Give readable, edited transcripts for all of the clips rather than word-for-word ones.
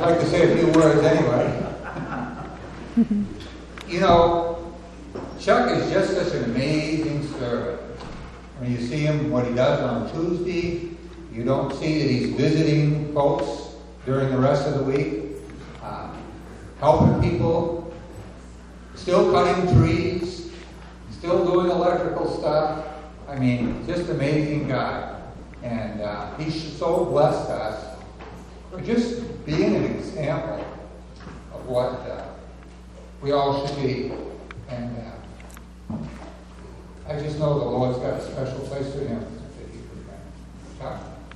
I'd like to say a few words anyway. You know, Chuck is just such an amazing servant. When you see him, what he does on Tuesday, you don't see that he's visiting folks during the rest of the week, helping people, still cutting trees, still doing electrical stuff. I mean, just amazing guy. And he's so blessed us for just being an example of what we all should be. And I just know the Lord's got a special place for him. Chuck?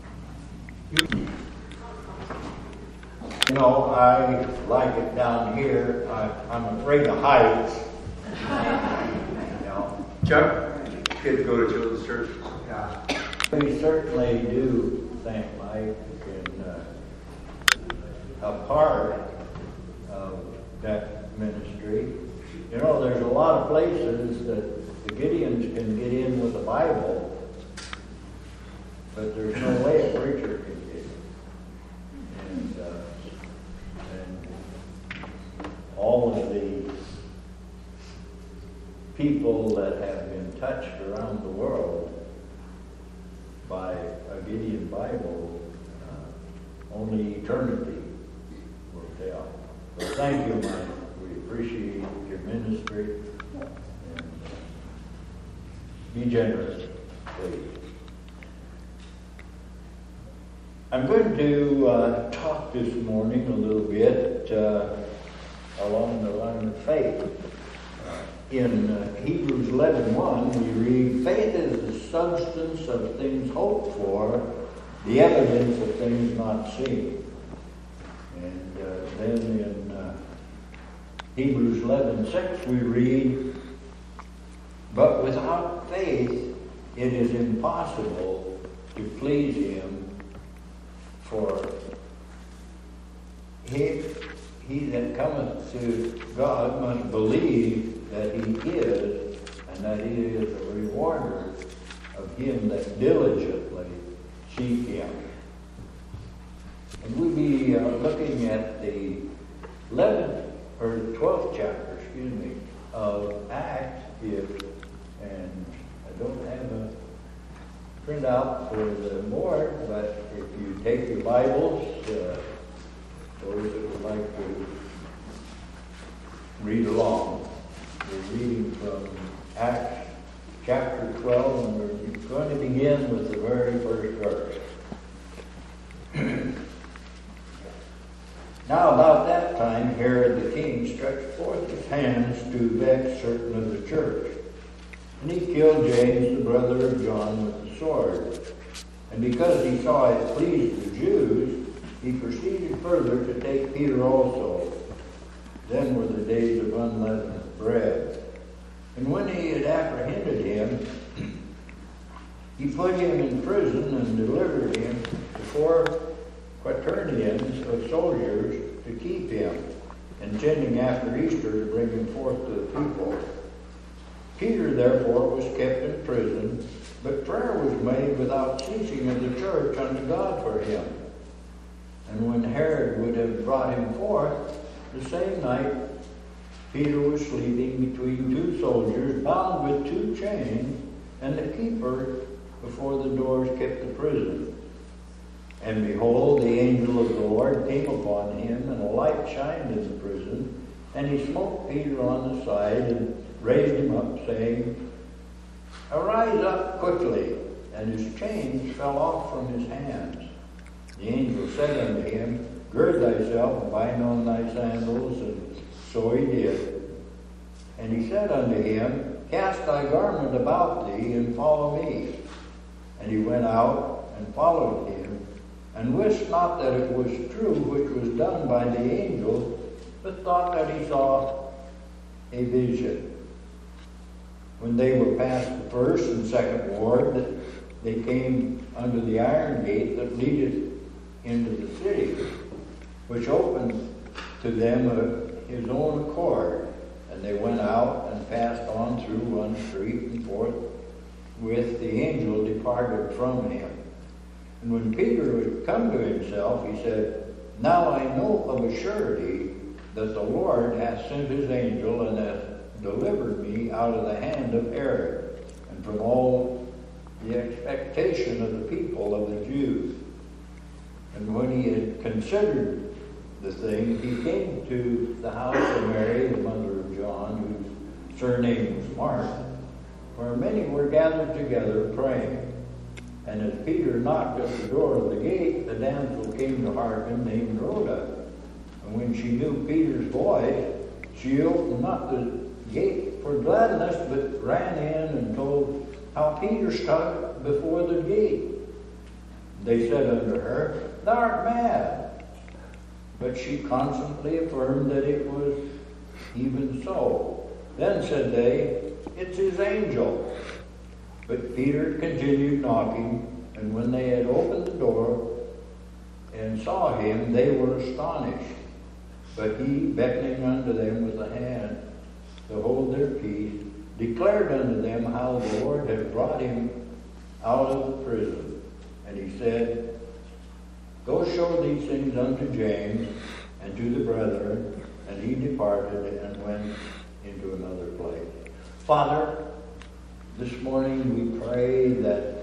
You know, I like it down here. I'm afraid of heights. You know. Chuck, kids go to children's church. Yeah. We certainly do thank Mike and a part of that ministry. You know, there's a lot of places that the Gideons can get in with the Bible, but there's no way a preacher can get in. And all of the people that have been touched around the world by a Gideon Bible, only eternity will tell. So thank you, Mike. We appreciate your ministry. And be generous, please. I'm going to talk this morning a little bit along the line of faith. In Hebrews 11:1, we read, "Faith is the substance of things hoped for, the evidence of things not seen." And then in Hebrews 11:6, we read, "But without faith it is impossible to please Him, for he that cometh to God must believe that He is, and that He is a rewarder of him that diligently seek Him." And we'll be looking at the 12th chapter, of Acts. And I don't have a printout for the board, but if you take your Bibles, those that would like to read along. We're reading from Acts chapter 12, and we're going to begin with the very first verse. Now about that time Herod the king stretched forth his hands to vex certain of the church, and he killed James, the brother of John, with the sword. And because he saw it pleased the Jews, he proceeded further to take Peter also. Then were the days of unleavened bread. And when he had apprehended him, he put him in prison and delivered him to 4 quaternions of soldiers to keep him, intending after Easter to bring him forth to the people. Peter therefore was kept in prison, but prayer was made without ceasing of the church unto God for him. And when Herod would have brought him forth, the same night Peter was sleeping between 2 soldiers, bound with 2 chains, and the keeper before the doors kept the prison. And behold, the angel of the Lord came upon him, and a light shined in the prison. And he smote Peter on the side, and raised him up, saying, Arise up quickly. And his chains fell off from his hands. The angel said unto him, Gird thyself, and bind on thy sandals. And so he did. And he said unto him, Cast thy garment about thee, and follow me. And he went out, and followed him, and wist not that it was true which was done by the angel, but thought that he saw a vision. When they were past the first and second ward, they came unto the iron gate that leadeth into the city, which opened to them of his own accord. And they went out and passed on through one street, and forthwith the angel departed from him. And when Peter had come to himself, he said, Now I know of a surety that the Lord hath sent his angel and hath delivered me out of the hand of Herod, and from all the expectation of the people of the Jews. And when he had considered the thing, he came to the house of Mary, the mother of John, whose surname was Mark, where many were gathered together praying. And as Peter knocked at the door of the gate, the damsel came to hearken, named Rhoda. And when she knew Peter's voice, she opened not the gate for gladness, but ran in and told how Peter stood before the gate. They said unto her, Thou art mad. But she constantly affirmed that it was even so. Then said they, It's his angel. But Peter continued knocking, and when they had opened the door and saw him, they were astonished. But he, beckoning unto them with a hand to hold their peace, declared unto them how the Lord had brought him out of the prison. And he said, Go show these things unto James and to the brethren. And he departed and went into another place. Father, this morning we pray that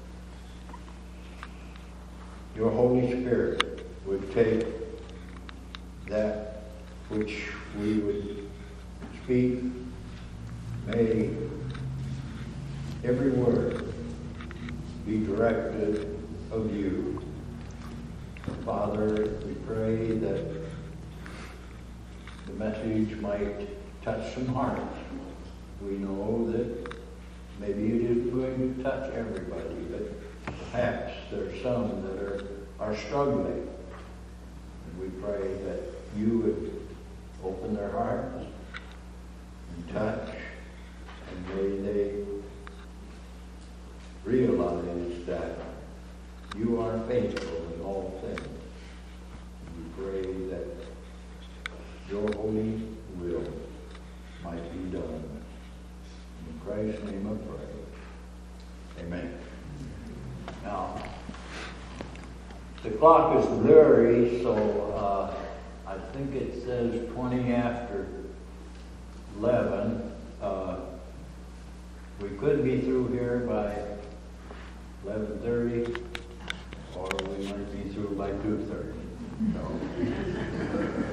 your Holy Spirit would take that which we would speak. May every word be directed of you. Father, we pray that the message might touch some hearts. We know that maybe it isn't going to touch everybody, but perhaps there's some that are struggling. And we pray that you would open their hearts and touch, and may they realize that you are faithful in all things. We pray that your holy will might be done. In Christ's name I pray. Amen. Now, the clock is blurry, so I think it says 20 after 11. We could be through here by 11:30, or we might be through by 2:30. So,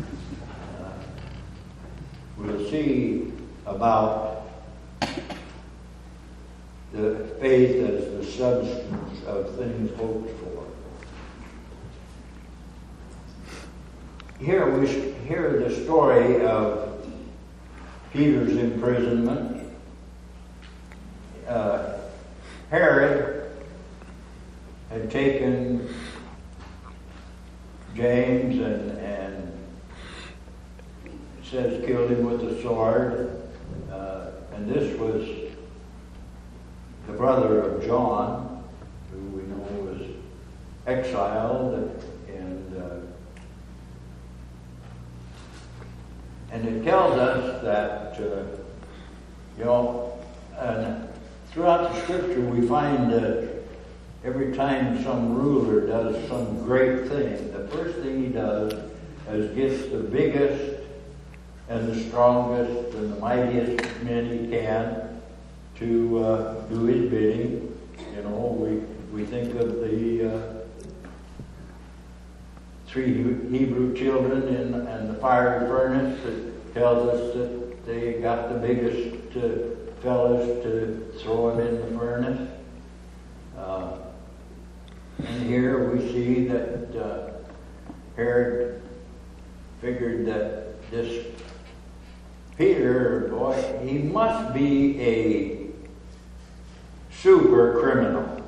we'll see about the faith as the substance of things hoped for. Here we hear the story of Peter's imprisonment. Herod had taken James and it says killed him with a sword. And this was the brother of John, who we know was exiled, and it tells us that and throughout the Scripture we find that every time some ruler does some great thing, the first thing he does is gets the biggest and the strongest and the mightiest men he can to do his bidding. You know, we think of the 3 Hebrew children in the fiery furnace that tells us that they got the biggest fellas to throw him in the furnace. And here we see that Herod figured that this Peter, boy, he must be a super criminal,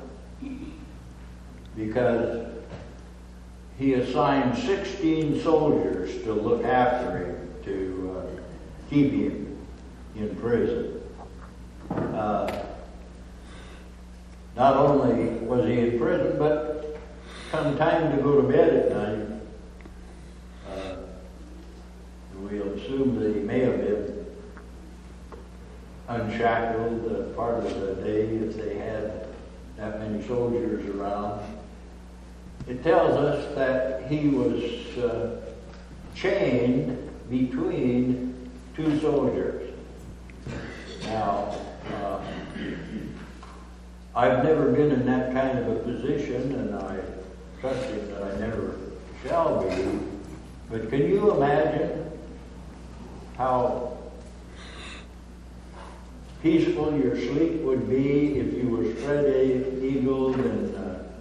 because he assigned 16 soldiers to look after him, to keep him in prison. Not only was he in prison, but come time to go to bed at night, we'll assume that he may have been unshackled part of the day if they had that many soldiers around. it tells us that he was chained between two soldiers. Now, I've never been in that kind of a position, and I trust him that I never shall be. But can you imagine how peaceful your sleep would be if you were spread-eagled and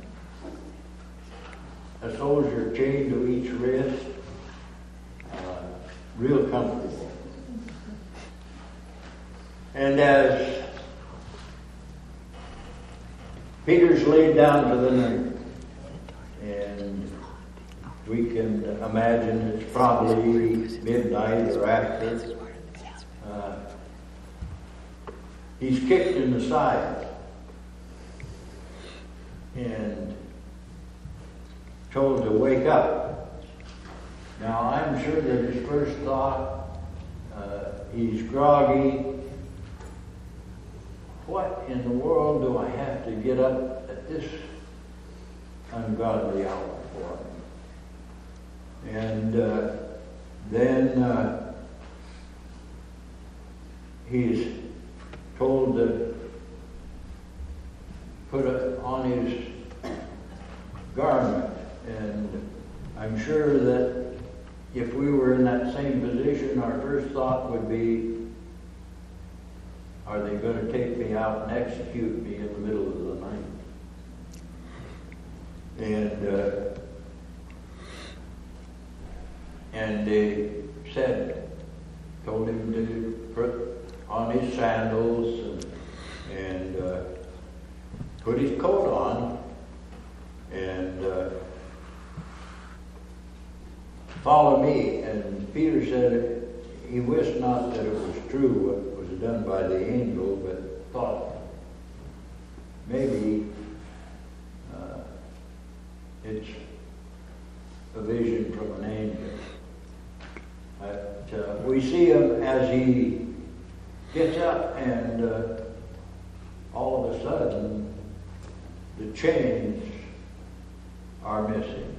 a soldier chained to each wrist? Real comfortable. And as Peter's laid down to the night, and we can imagine it's probably midnight or after, he's kicked in the side and told to wake up. Now, I'm sure that his first thought, he's groggy. What in the world do I have to get up at this ungodly hour for? And then he's told to put on his garment. And I'm sure that if we were in that same position, our first thought would be, are they going to take me out and execute me in the middle of the night? And they told him to put on his sandals and put his coat on and follow me. And Peter said he wished not that it was true what was done by the angel, but thought maybe it's a vision from an angel. But we see him as he gets up, and all of a sudden the chains are missing.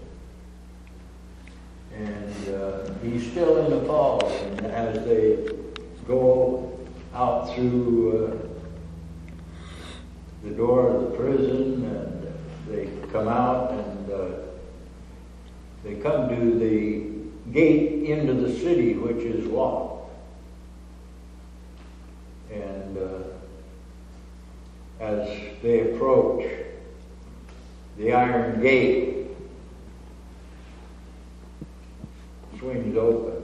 And he's still in the fog, and as they go out through the door of the prison, and they come out, and they come to the gate into the city, which is locked. And as they approach, the iron gate swings open,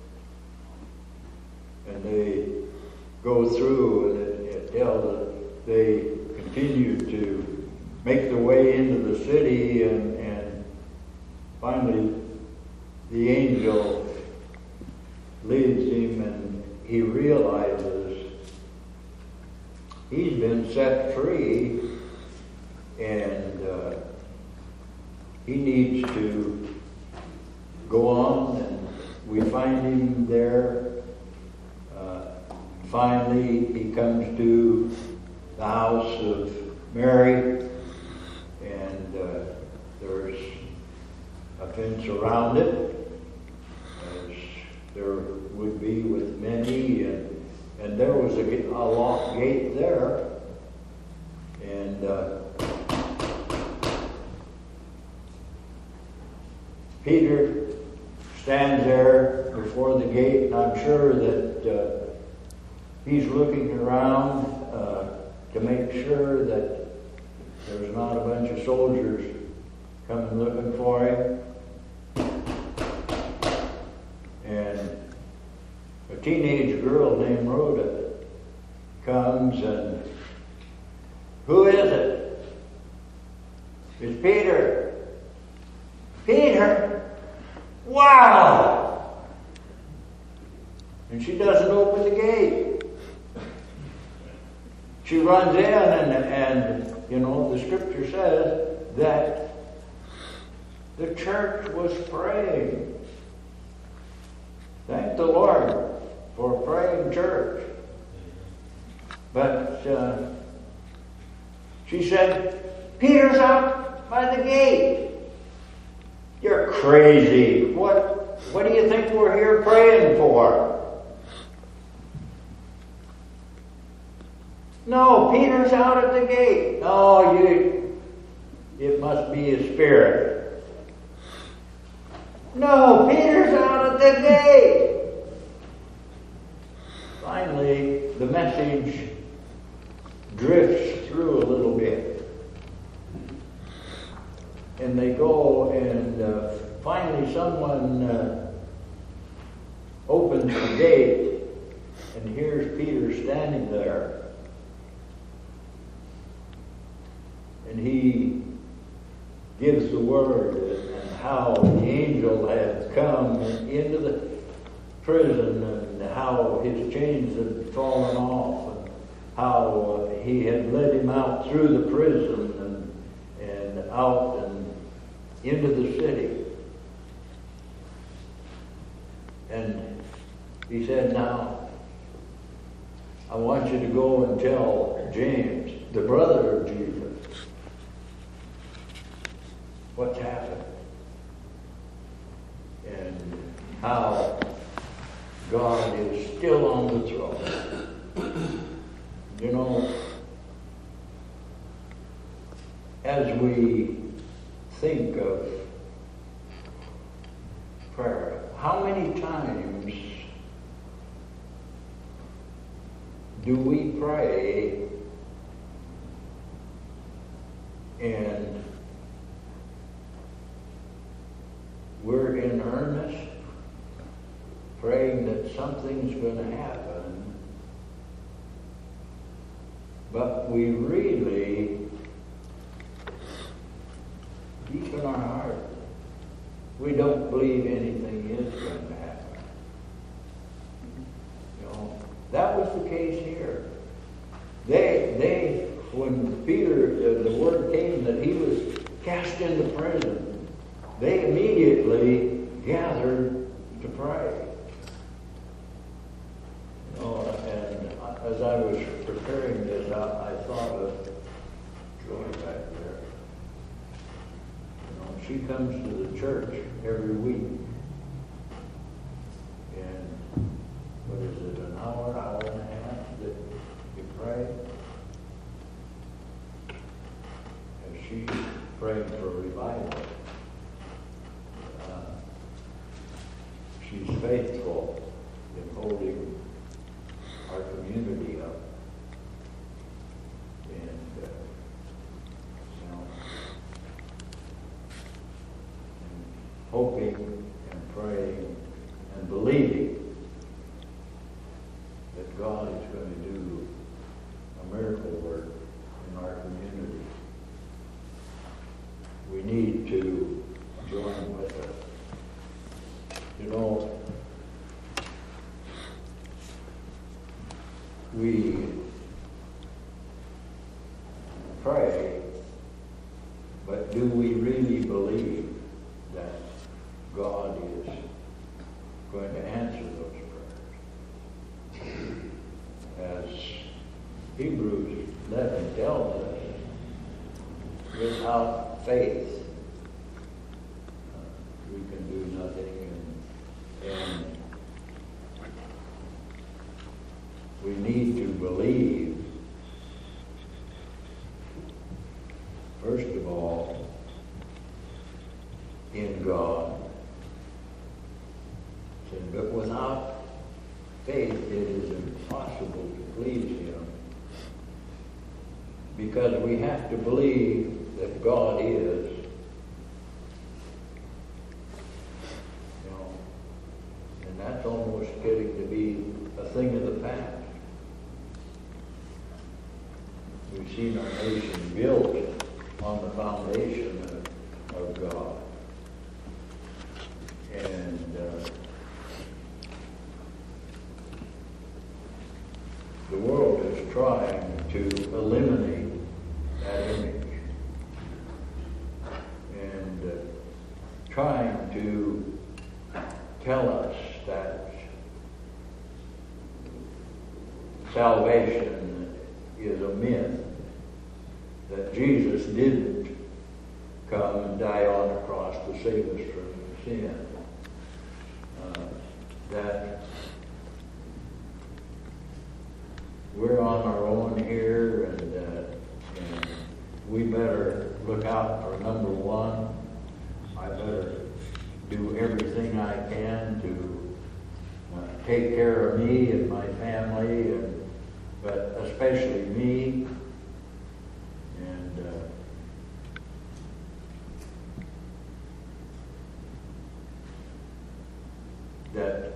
and they go through, and it tells that they continue to make their way into the city, and finally the angel leads him, and he realizes he's been set free, and he needs to go on, and we find him there. Finally, he comes to the house of Mary, and there's a fence around it, as there would be with many, and there was a locked gate there, and Peter stands there before the gate, and I'm sure that he's looking around to make sure that there's not a bunch of soldiers coming looking for him. And a teenage girl named Rhoda comes, and who is it? It's Peter. Peter! Wow! And she doesn't open the gate. She runs in, and the scripture says that the church was praying. Thank the Lord for a praying church. But she said, Peter's out by the gate. You're crazy. What do you think we're here praying for? No, Peter's out at the gate. No, it must be a spirit. No, Peter's out at the gate. Finally, the message drifts through a little bit. And they go and finally someone opens the gate, and here's Peter standing there. And he gives the word and how the angel had come into the prison and how his chains had fallen off and how he had led him out through the prison and out and into the city. And he said, now, I want you to go and tell James, the brother of Jesus, what's happened and how God is still on the throne. You know, as we think of prayer, how many times do we pray and we're in earnest, praying that something's going to happen, but we really, deep in our heart, we don't believe anything is going to happen. You know, that was the case here. They when Peter, the word came that he was cast into prison, they immediately gathered to pray. You know, and as I was preparing this, I thought of Joy back there. You know, she comes to the church every week. And what is it, an hour and a half that you pray? And she's praying for revival. She's faithful in holding our community up. And, you know, and hoping and praying and believing that God is going to do a miracle work in our community. We need to join with us. You know, we pray, but do we really believe that God is going to answer those prayers? As Hebrews 11 tells us, without faith, we can do nothing. And we need to believe, first of all, in God. But without faith, it is impossible to please Him. Because we have to believe that God is. That's almost getting to be a thing of the past. We've seen our nation built on the foundation of God. And the world is trying to eliminate that image. And trying to tell us that salvation is a myth, that Jesus didn't come and die on the cross to save us from sin. That we're on our own here, and we better look out for number one. I better do everything I can to take care of me and my family, but especially me. And that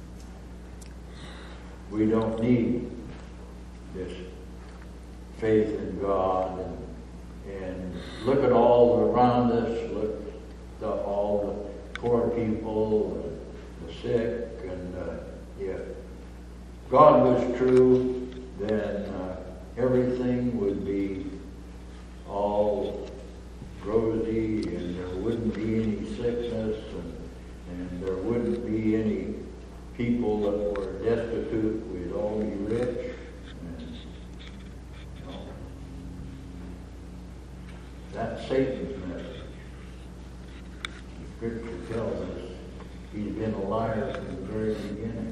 we don't need this faith in God, and look at all around us, look at all the poor people, the sick, and if God was true, then everything would be all rosy, and there wouldn't be any sickness, and there wouldn't be any people that were destitute. We'd all be rich. And, that's Satan's message. The Scripture tells us he's been a liar from the very beginning.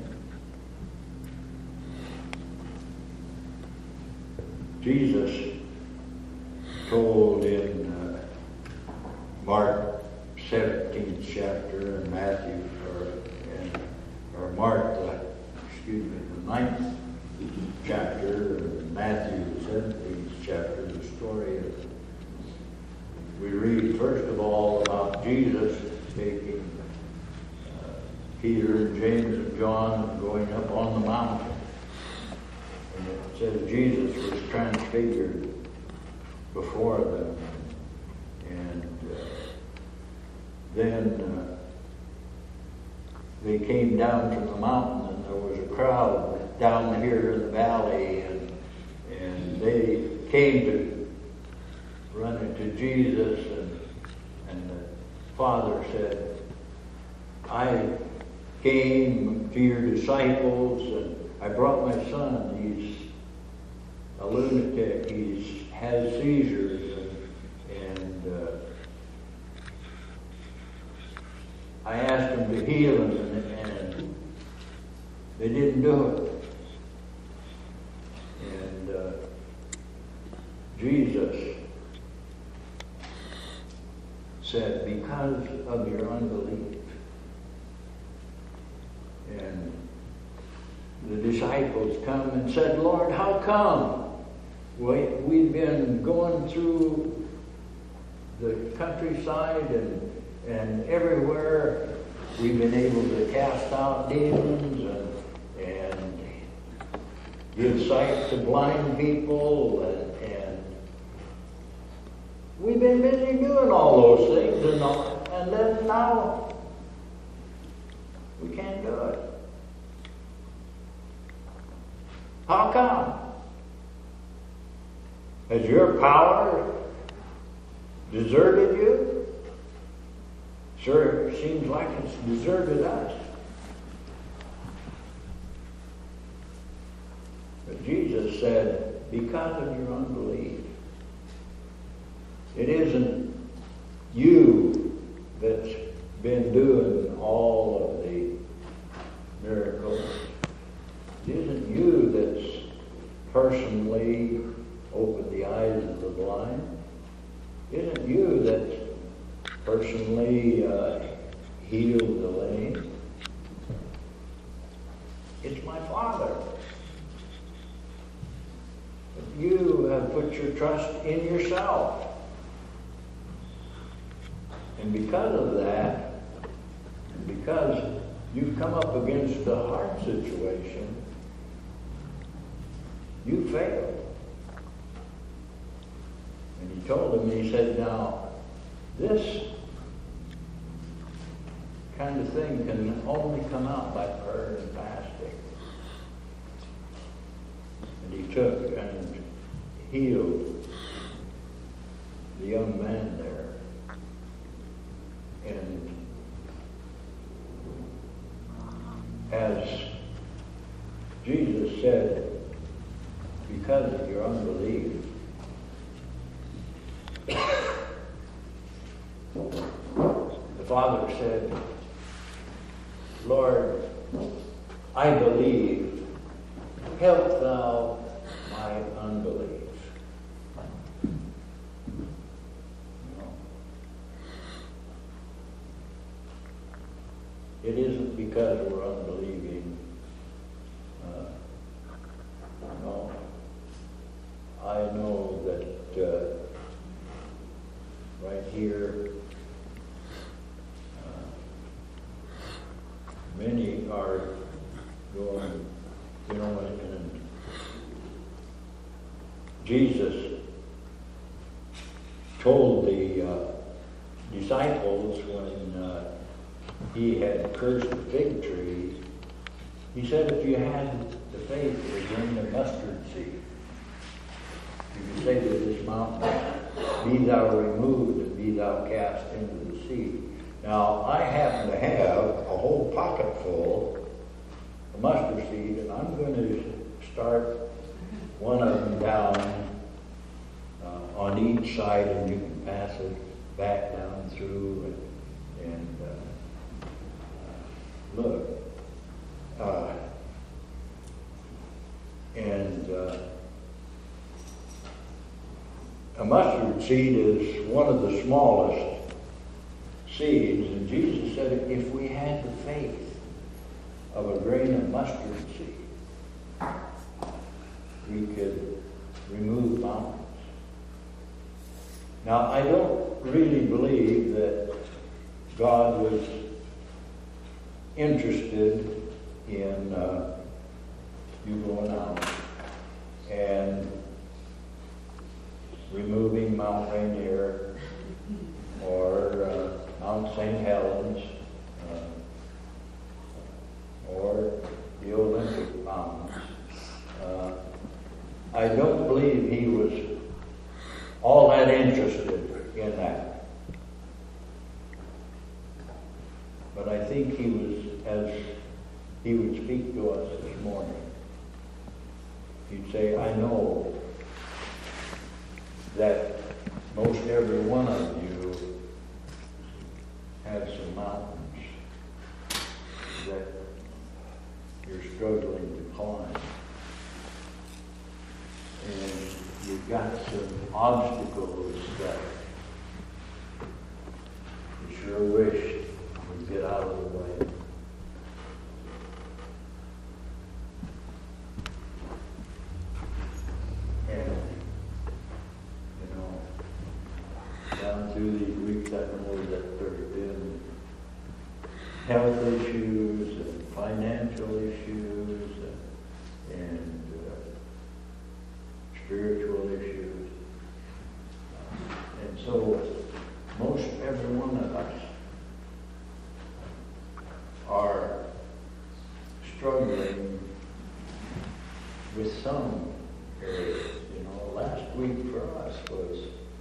Jesus told in Mark 17th chapter and Matthew, or Mark, the 9th chapter, and Matthew the 17th chapter, the story of, we read first of all about Jesus taking Peter and James and John and going up on the mountain. And it says Jesus was transfigured before them. And then they came down from the mountain, and there was a crowd down here in the valley, and they came to run into Jesus, and the Father said, I came to your disciples, and I brought my son. He's a lunatic. He has seizures, and I asked them to heal him, and they didn't do it. And Jesus said, because of your unbelief. And the disciples come and said, Lord, how come? We've been going through the countryside and everywhere. We've been able to cast out demons and give sight to blind people, and we've been busy doing all those things, and then now we can't do it. How come? Has your power deserted you? Sure, it seems like it's deserted us. But Jesus said, because of your unbelief, it isn't you that's been doing all of the miracles. It isn't you that's personally opened the eyes of the blind. It isn't you that's personally healed the lame. It's my Father. But you have put your trust in yourself. And because of that, and because you've come up against a hard situation, you failed. And he told him, he said, now, this kind of thing can only come out by prayer and fasting. And he took and healed the young man there. And as Jesus said, because of your unbelief, the father said, Lord, I believe, help thou my unbelief. It isn't because we're unbelieving. No. I know that right here, many are going, and Jesus told the disciples when he had cursed the fig tree, he said, if you had the faith of a grain of mustard seed, you could say to this mountain, be thou removed and be thou cast into the sea. Now, I happen to have a whole pocket full of mustard seed, and I'm going to start one of them down on each side, and you can pass it back down through and look. A mustard seed is one of the smallest seeds, and Jesus said if we had the faith of a grain of mustard seed, we could remove mountains. Now, I don't really believe that God was interested in you going out and removing Mount Rainier or Mount St. Helens or the Olympic Mountains. I don't believe he was all that interested in that. But I think he was, as he would speak to us this morning, he'd say, I know that most every one of you has some mountains that you're struggling to climb. And you've got some obstacles that you sure wish would get out of the way. And, down through these weeks, I know that there's been health issues and financial issues and spiritual issues. And so most every one of us are struggling with some areas. Last week for us was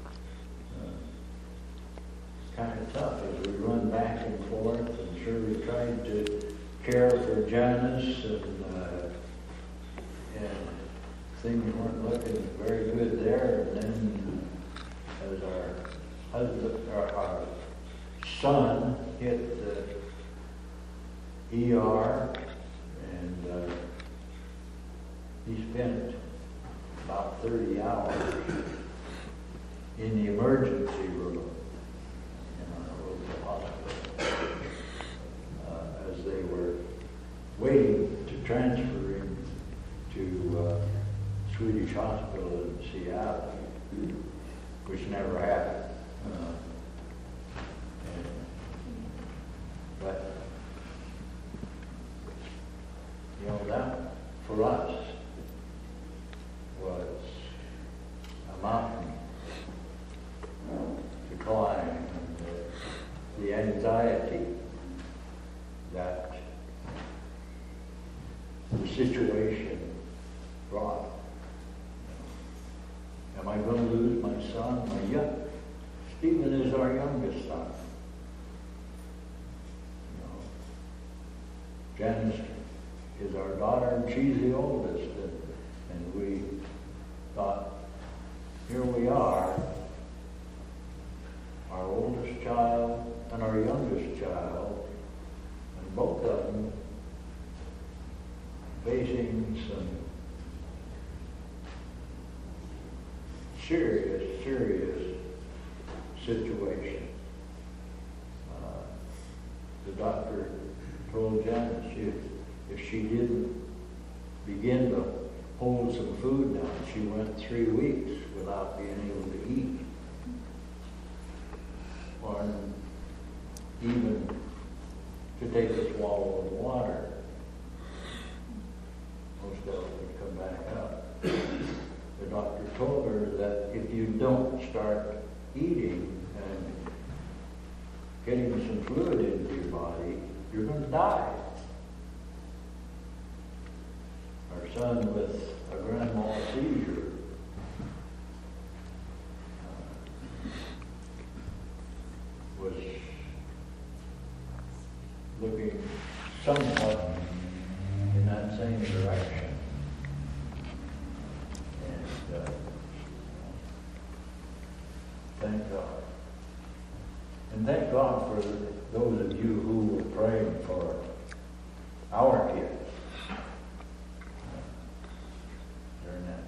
kind of tough as we run back and forth, and Shirley tried to care for Janice, and things weren't looking very good there. And then as our son hit the ER, and he spent about 30 hours in the emergency room in our local hospital as they were waiting to transfer him to Swedish Hospital in Seattle, which never happened. But that for us was a mountain to climb, and the anxiety that the situation brought. Am I going to lose my son? Stephen is our youngest son. Janice is our daughter, and she's the oldest. And we thought, here we are, our oldest child and our youngest some serious situation. The doctor told Janet if she didn't begin to hold some food down, she went 3 weeks without being able to eat. Or even to take a swallow of water. Most of it would come back up. The doctor told her that if you don't start eating and getting some fluid into your body, you're going to die. Our son with a grand mal seizure was looking somewhat in that same direction. And thank God. And thank God for those of you who were praying for our kids during that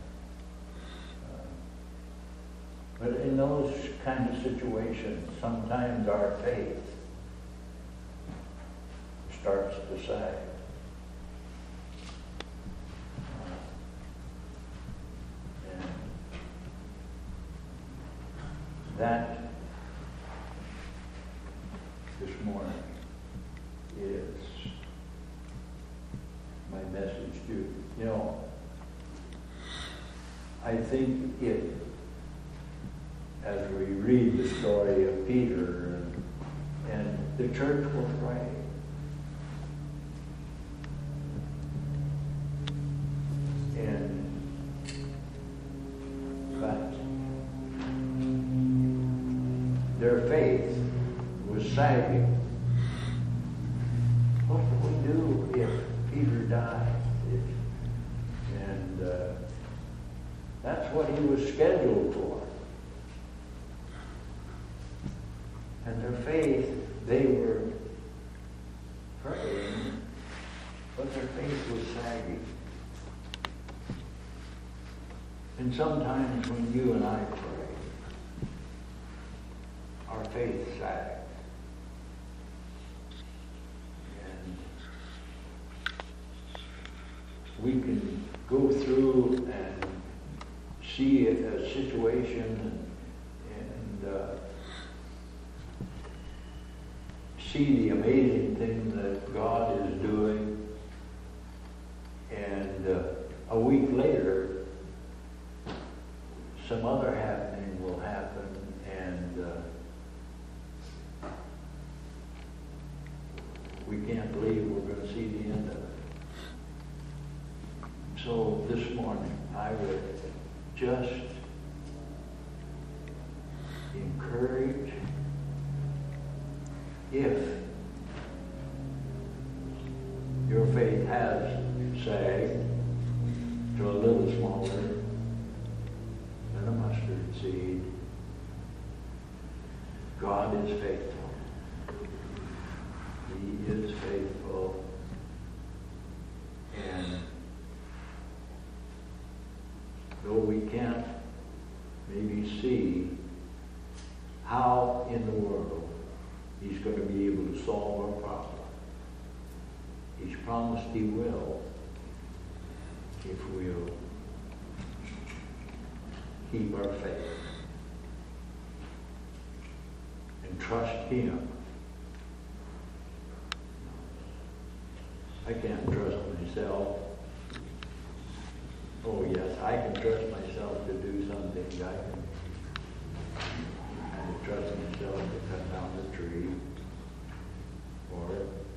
time. But in those kind of situations, sometimes our faith starts to sag. And that this morning is my message to you. You know, I think as we read the story of Peter and the church was right. But their faith was sagging. What do we do if Peter died? And that's what he was scheduled for. And their faith, they were praying, but their faith was sagging. And sometimes when you and I pray, our faith sags. And we can go through and see a situation and see the amazing thing that God is doing. And a week later, some other happening will happen, and we can't believe we're going to see the end of it. So this morning, I would just encourage, if your faith has sagged to a little smaller than a mustard seed, God is faithful. He is faithful. And though we can't maybe see how in the world He's going to be able to solve our problem, He's promised He will, if we'll keep our faith and trust Him. I can't trust myself. Oh yes, I can trust myself to do some things. I can trust myself to cut down the tree, or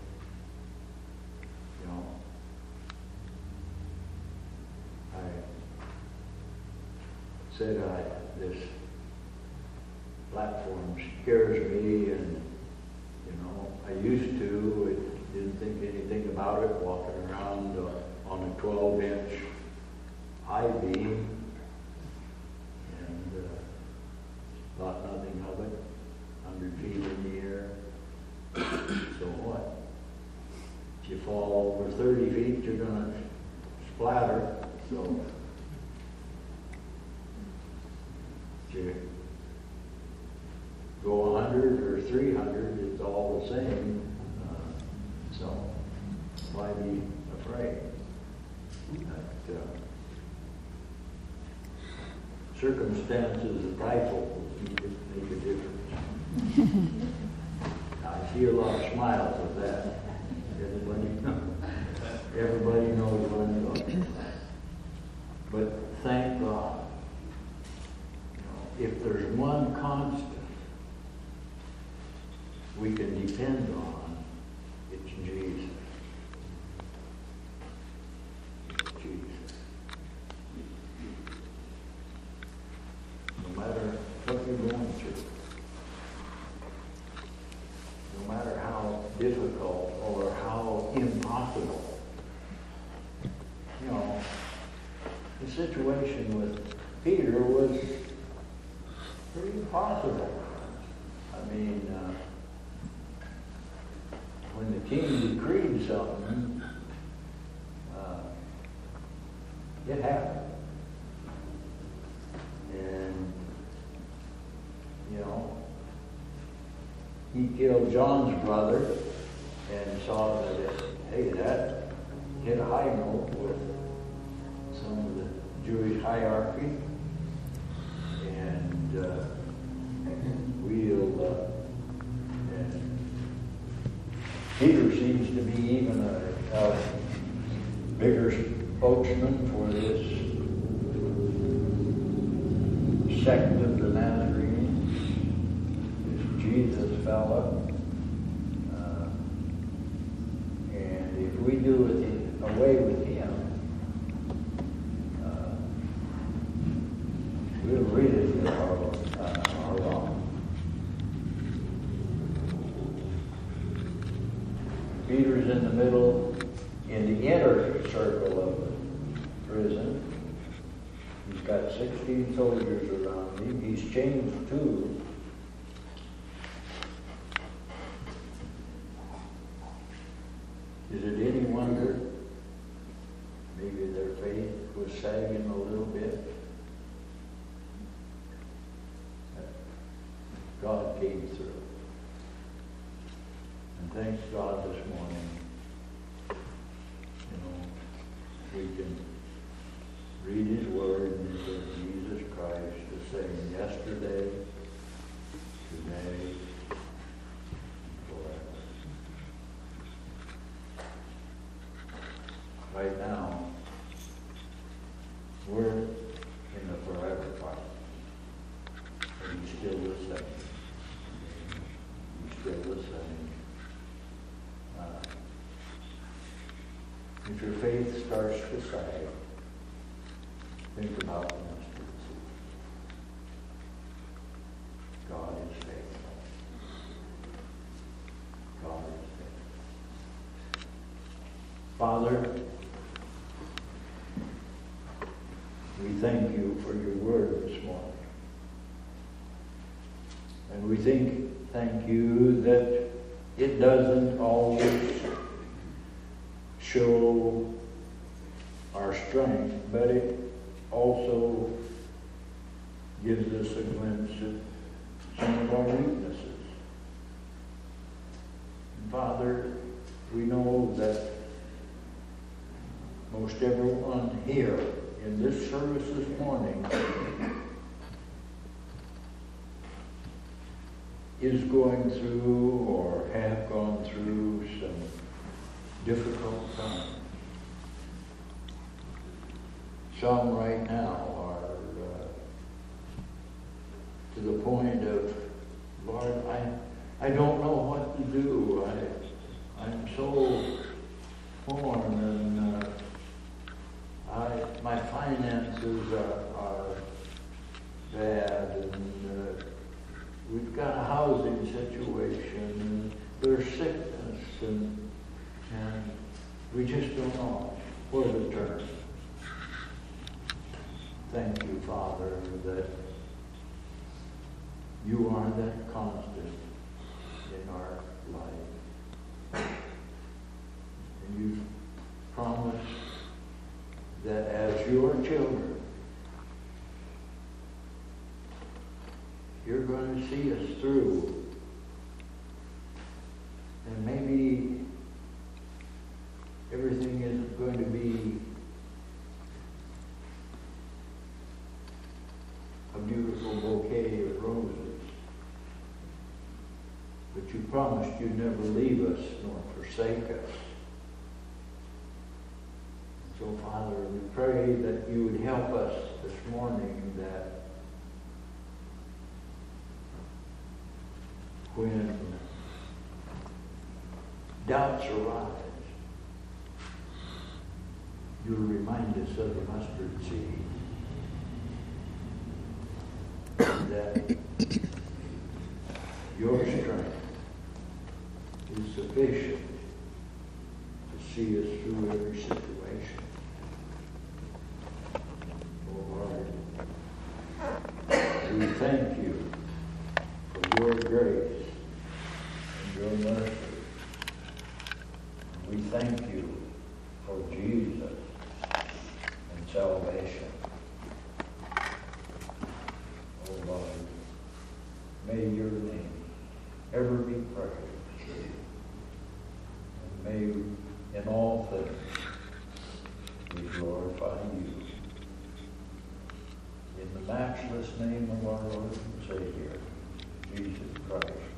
I said this platform scares me, and I used to. Didn't think anything about it, walking around on a 12-inch I-beam, and thought nothing of it, 100 feet in the air. So what? If you fall over 30 feet, you're going to 300, it's all the same. So why be afraid? But, circumstances of rifle make a difference. I see a lot of smiles with that. Everybody knows what I'm talking about. But thank God, if there's one constant we can depend on, it's Jesus. It's Jesus. No matter what you're going through, no matter how difficult or how impossible, the situation with Peter was pretty impossible. I mean, when the king decreed something, it happened. And, he killed John's brother and saw that that hit a high note with some of the Jewish hierarchy. And and Peter seems to be even a bigger spokesman for this sect of the Nazarenes, this Jesus fella. And if we do it away with him, we'll really get our wrong. Peter's in the middle, in the inner circle of the prison. He's got 16 soldiers around him. He's chained too. Is it any wonder maybe their faith was sagging a little bit? God came through. And thanks God this morning, we can read His Word and it says Jesus Christ the same yesterday, today, forever. Right now, we're in the forever part. And He's still the same. He's still the same. If your faith starts to sag, think about the mustard seed. God is faithful. God is faithful. Father, we thank you for your word this morning. And we thank you that it doesn't always show our strength, but it also gives us a glimpse of some of our weaknesses. And Father, we know that most everyone here in this service this morning is going through or have gone through some difficult times. Some right now are to the point of, Lord, I don't know what to do. I'm so torn, and my finances are bad, and we've got a housing situation, and there's sickness, and we just don't know where to turn. Thank you, Father, that you are that constant in our life. And you've promised that as your children, you're going to see us through And maybe everything isn't going to be a beautiful bouquet of roses. But you promised you'd never leave us nor forsake us. So, Father, we pray that you would help us this morning, that when doubts arise, you'll remind us of the mustard seed. And that your strength is sufficient to see us through every situation. Oh Lord, we thank you for your grace and your mercy. We thank you for Jesus and salvation. Oh Lord, may your name ever be praised. And may in all things we glorify you. In the matchless name of our Lord and Savior, Jesus Christ.